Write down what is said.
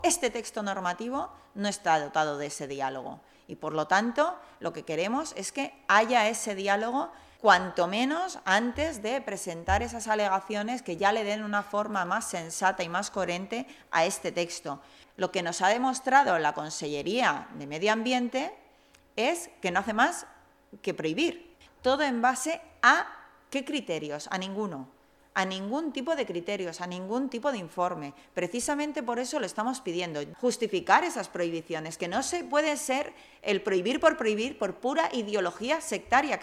Este texto normativo no está dotado de ese diálogo y, por lo tanto, lo que queremos es que haya ese diálogo cuanto menos antes de presentar esas alegaciones que ya le den una forma más sensata y más coherente a este texto. Lo que nos ha demostrado la Consellería de Medio Ambiente es que no hace más que prohibir. Todo en base a ¿qué criterios? A ninguno. A ningún tipo de criterios, a ningún tipo de informe. Precisamente por eso lo estamos pidiendo, justificar esas prohibiciones, que no se puede ser el prohibir por pura ideología sectaria.